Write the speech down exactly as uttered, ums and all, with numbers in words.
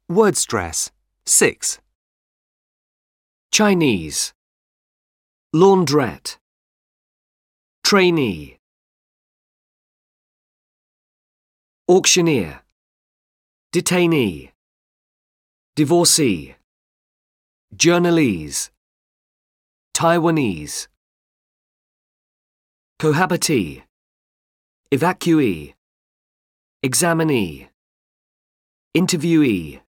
Word stress. six. Chinese. Laundrette. Trainee. Auctioneer. Detainee. Divorcee. Journalese. Taiwanese. Cohabitee. Evacuee. Examinee. Interviewee.